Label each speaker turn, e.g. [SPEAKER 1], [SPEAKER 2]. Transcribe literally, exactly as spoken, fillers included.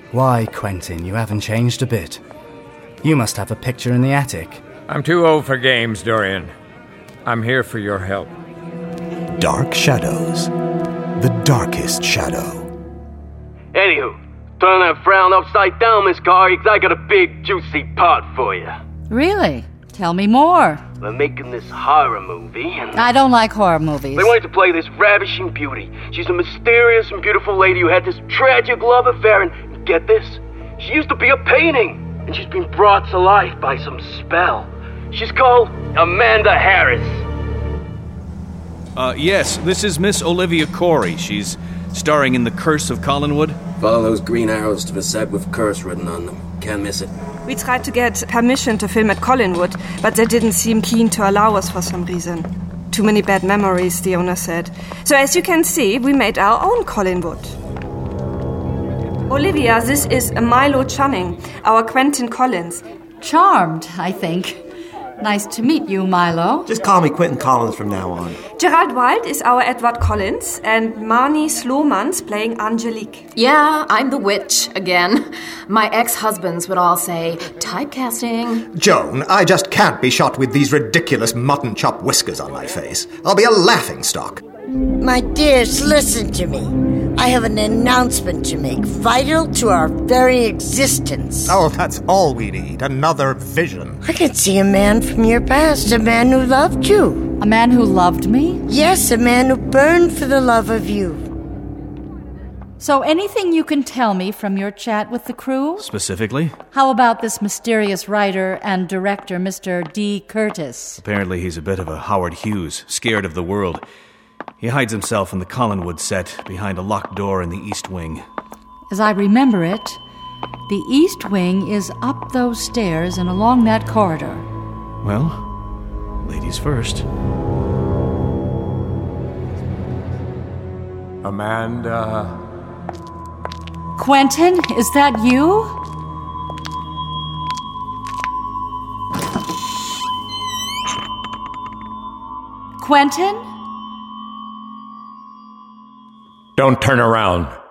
[SPEAKER 1] Why, Quentin, you haven't changed a bit. You must have a picture in the attic.
[SPEAKER 2] I'm too old for games, Dorian. I'm here for your help.
[SPEAKER 3] Dark shadows. The darkest shadow.
[SPEAKER 4] Anywho, turn that frown upside down, Miss Kari, 'cause I got a big, juicy part for you.
[SPEAKER 5] Really? Tell me more.
[SPEAKER 4] We're making this horror movie, and
[SPEAKER 5] I don't like horror movies.
[SPEAKER 4] they wanted to play this ravishing beauty. She's a mysterious and beautiful lady who had this tragic love affair, and get this, she used to be a painting, and she's been brought to life by some spell. She's called Amanda Harris.
[SPEAKER 6] Uh, yes, this is Miss Olivia Corey. She's starring in The Curse of Collinwood.
[SPEAKER 7] Follow those green arrows to the set with curse written on them. Can't miss it.
[SPEAKER 8] We tried to get permission to film at Collinwood, but they didn't seem keen to allow us for some reason. Too many bad memories, the owner said. So as you can see, we made our own Collinwood. Olivia, this is Milo Channing, our Quentin Collins.
[SPEAKER 5] Charmed, I think. Nice to meet you, Milo.
[SPEAKER 3] Just call me Quentin Collins from now on.
[SPEAKER 8] Gerald Wild is our Edward Collins, and Marnie Slomans playing Angelique.
[SPEAKER 9] Yeah, I'm the witch again. My ex-husbands would all say, typecasting.
[SPEAKER 3] Joan, I just can't be shot with these ridiculous mutton chop whiskers on my face. I'll be a laughingstock.
[SPEAKER 10] My dears, listen to me. I have an announcement to make, vital to our very existence.
[SPEAKER 3] Oh, that's all we need. Another vision.
[SPEAKER 10] I can see a man from your past, a man who loved you.
[SPEAKER 5] A man who loved me?
[SPEAKER 10] Yes, a man who burned for the love of you.
[SPEAKER 5] So anything you can tell me from your chat with the crew?
[SPEAKER 6] Specifically?
[SPEAKER 5] How about this mysterious writer and director, Mister D. Curtis?
[SPEAKER 6] Apparently he's a bit of a Howard Hughes, scared of the world. He hides himself in the Collinwood set behind a locked door in the East Wing.
[SPEAKER 5] As I remember it, the East Wing is up those stairs and along that corridor.
[SPEAKER 6] Well, ladies first.
[SPEAKER 2] Amanda...
[SPEAKER 5] Quentin, is that you? Quentin?
[SPEAKER 2] Don't turn around.